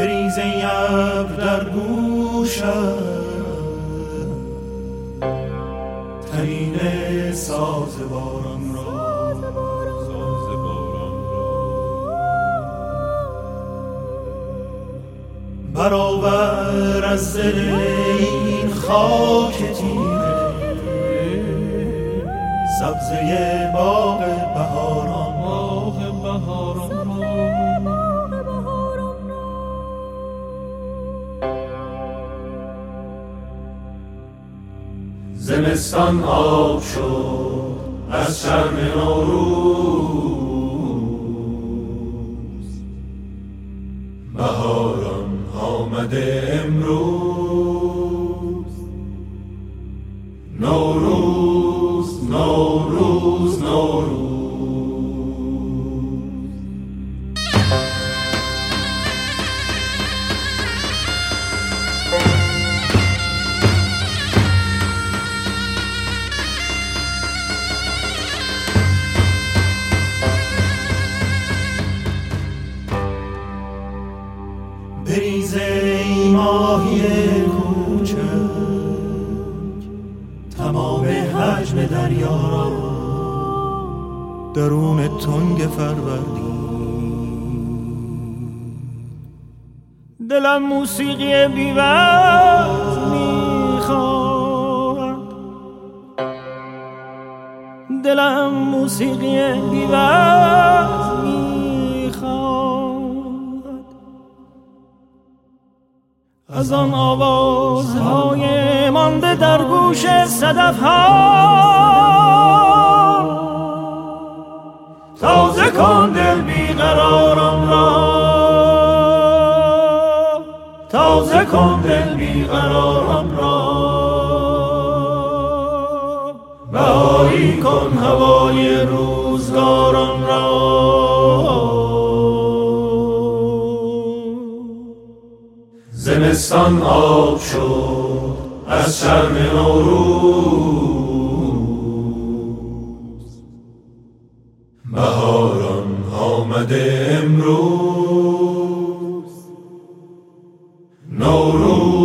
بریز ای ابر در گوشم، طنین ساز باران را، برآور از دل این خاک تیره سبزه باغ بهاران زمستان آب شد از شرم نوروز، بهاران آمده امروز. نوروز نوروز نوروز. بریز ای ماهی کوچک، تمام حجم دریا را درون تنگ فروردین. دلم موسیقی بی‌وقت میخواد، دلم موسیقی بی‌وقت میخواد، از آن آوازهای مانده در گوش صدف‌ها. تازه کن دل بیقرارم را، تازه کن دل بیقرارم را، بهایی کن هوای روزگارم را. زمستان آب شد از شرم نوروز، بهاران آمده امروز. نوروز